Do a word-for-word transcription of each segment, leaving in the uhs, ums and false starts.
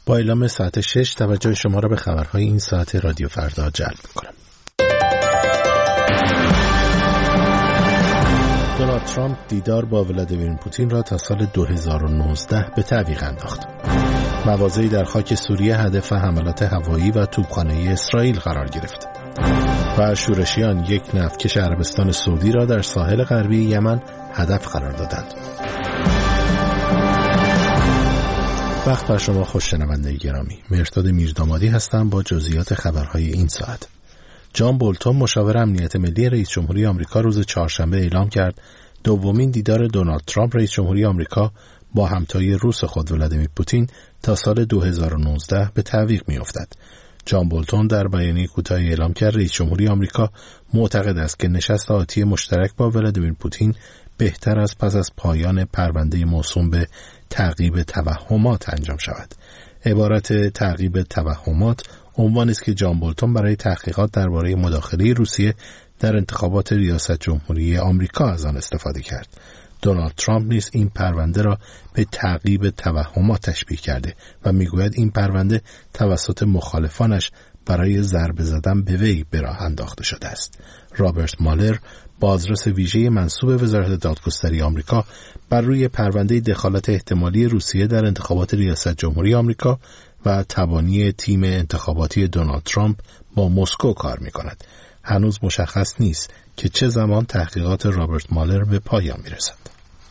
با اعلام ساعت شش توجه شما را به خبرهای این ساعت رادیو فردا جلب می‌کنم. دونالد ترامپ دیدار با ولادیمیر پوتین را تا سال دو هزار و نوزده به تعویق انداخت. مواضعی در خاک سوریه هدف حملات هوایی و توپخانه‌ای اسرائیل قرار گرفت. و شورشیان یک نفتکش عربستان سعودی را در ساحل غربی یمن هدف قرار دادند. وقت بر شما خوش شنونده گرامی. مهرداد میردامادی هستم با جزئیات خبرهای این ساعت. جان بولتون مشاور امنیت ملی رئیس جمهوری آمریکا روز چهارشنبه اعلام کرد دومین دیدار دونالد ترامپ رئیس جمهوری آمریکا با همتای روس خود ولادیمیر پوتین تا سال دو هزار و نوزده به تعویق می‌افتد. جان بولتون در بیانیه کوتاهی اعلام کرد رئیس جمهوری آمریکا معتقد است که نشست آتی مشترک با ولادیمیر پوتین بهتر از پس از پایان پرونده موسوم به تعقیب توهمات انجام شود. عبارت تعقیب توهمات عنوانی است که جان بولتون برای تحقیقات درباره مداخله روسیه در انتخابات ریاست جمهوری آمریکا از آن استفاده کرد. دونالد ترامپ نیز این پرونده را به تعقیب توهمات تشبیه کرده و میگوید این پرونده توسط مخالفانش برای ضربه زدن به وی به راه انداخته شده است. رابرت مالر، بازرس ویژه منصوب وزارت دادگستری آمریکا، بر روی پرونده دخالت احتمالی روسیه در انتخابات ریاست جمهوری آمریکا و تبانی تیم انتخاباتی دونالد ترامپ با مسکو کار می‌کند. هنوز مشخص نیست که چه زمان تحقیقات رابرت مالر به پایان می‌رسد.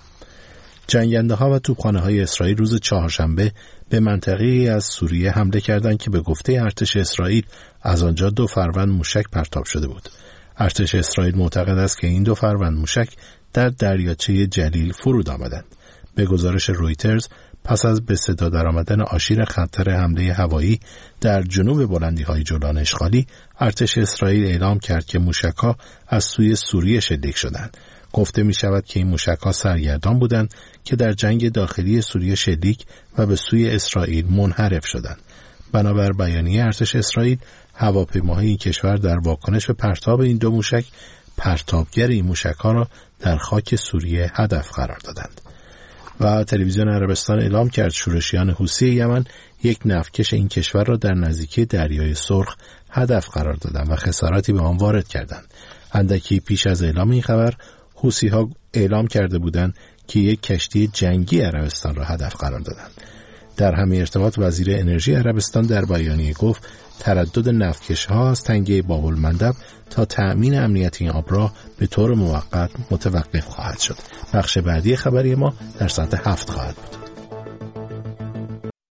جنگنده‌ها و توپخانه‌های اسرائیل روز چهارشنبه به منطقه‌ای از سوریه حمله کردند که به گفته ارتش اسرائیل از آنجا دو فروند موشک پرتاب شده بود. ارتش اسرائیل معتقد است که این دو فروند موشک در دریاچه جلیل فرود آمدند. به گزارش رویترز پس از به صدا درآمدن آشیر خطر حمله هوایی در جنوب بلندی‌های جولان اشغالی، ارتش اسرائیل اعلام کرد که موشک‌ها از سوی سوریه شلیک شدند. گفته می شود که این موشک‌ها سرگردان بودند که در جنگ داخلی سوریه شلیک و به سوی اسرائیل منحرف شدند. بنابر بیانیه ارتش اسرائیل، هواپیماهای این کشور در واکنش به پرتاب این دو موشک، پرتابگر این موشک‌ها را در خاک سوریه هدف قرار دادند. و تلویزیون عربستان اعلام کرد شورشیان حوثی یمن یک نفتکش این کشور را در نزدیکی دریای سرخ هدف قرار دادند و خساراتی به آن وارد کردند. اندکی پیش از اعلام این خبر، حوثی‌ها اعلام کرده بودند که یک کشتی جنگی عربستان را هدف قرار دادند. در همین ارتباط وزیر انرژی عربستان در بیانیه گفت تردد نفتکش‌ها از تنگه باب المندب تا تأمین امنیت این آبراه به طور موقت متوقف خواهد شد. بخش بعدی خبری ما در ساعت هفت خواهد بود.